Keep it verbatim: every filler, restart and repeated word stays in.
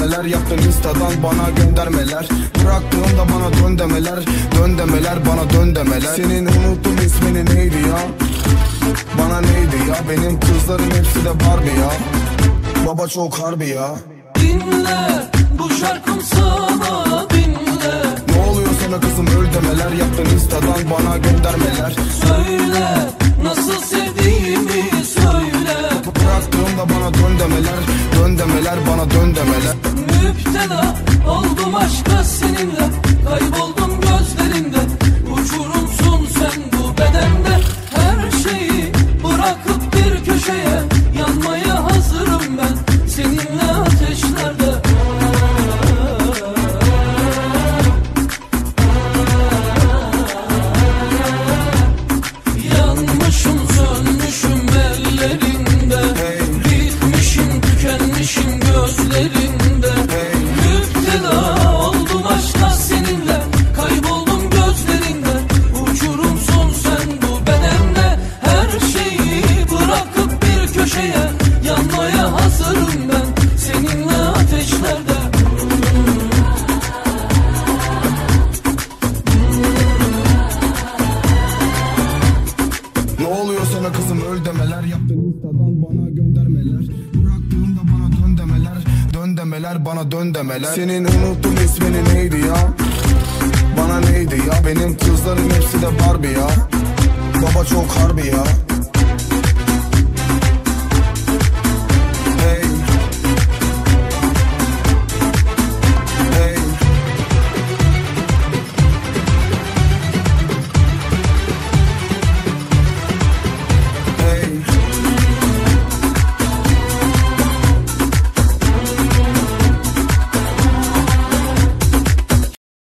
demeler, yaptın instadan bana göndermeler. Bıraktığında bana dön demeler, dön demeler, bana dön demeler. Senin unuttum ismini neydi ya? Bana neydi ya? Benim kızların hepsi de Barbie ya. Baba çok harbi ya. Dinle bu şarkım sana, dinle. Ne oluyor sana kızım, öl demeler, yaptın instadan bana göndermeler. Söyle nasıl sevdiğimi söyle. Bıraktığımda bana dön demeler, dön demeler, bana dön demeler. Müptela oldum aşka seninle, kayboldum gözlerinde. Uçurumsun sen bu bedende. Her şeyi bırakıp bir köşeye, yanmaya hazırım ben seninle ateşlerde. Yanmışım sönmüşüm ellerinde, bitmişim tükenmişim gözlerinde. Müptela oldum aşka seninle, kayboldum gözlerinde. Uçurumsun sen bu bedende. Her şeyi bırakıp bir köşeye, yanmaya hazırım ben seninle ateşlerde. Ne oluyor sana kızım, öl demeler, yaptın instadan bana göndermeler. Bıraktığımda bana dön demeler, dön demeler, bana dön demeler. Senin unuttum ismini neydi ya? Bana neydi ya? Benim kızların hepsi de Barbie ya. Baba çok harbi ya.